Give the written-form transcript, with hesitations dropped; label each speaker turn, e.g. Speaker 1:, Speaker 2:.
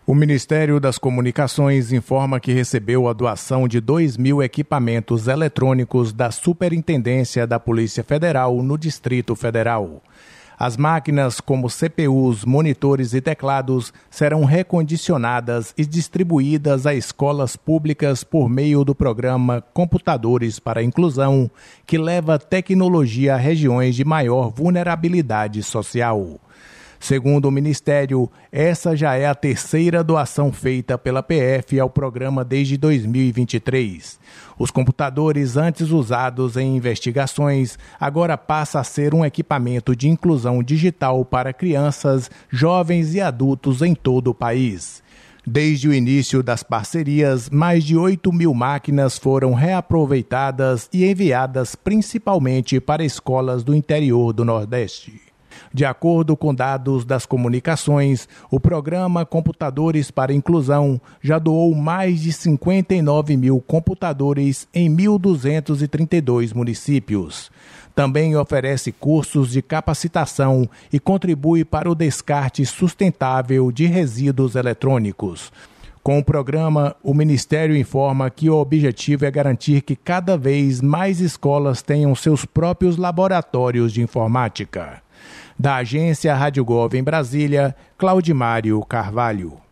Speaker 1: O Ministério das Comunicações informa que recebeu a doação de 2.000 equipamentos eletrônicos da Superintendência da Polícia Federal no Distrito Federal. As máquinas, como CPUs, monitores e teclados, serão recondicionadas e distribuídas a escolas públicas por meio do programa Computadores para a Inclusão, que leva tecnologia a regiões de maior vulnerabilidade social. Segundo o Ministério, essa já é a terceira doação feita pela PF ao programa desde 2023. Os computadores antes usados em investigações agora passa a ser um equipamento de inclusão digital para crianças, jovens e adultos em todo o país. Desde o início das parcerias, mais de 8.000 máquinas foram reaproveitadas e enviadas principalmente para escolas do interior do Nordeste. De acordo com dados das comunicações, o programa Computadores para a Inclusão já doou mais de 59.000 computadores em 1.232 municípios. Também oferece cursos de capacitação e contribui para o descarte sustentável de resíduos eletrônicos. Com o programa, o Ministério informa que o objetivo é garantir que cada vez mais escolas tenham seus próprios laboratórios de informática. Da agência Rádio Gov em Brasília, Claudimário Carvalho.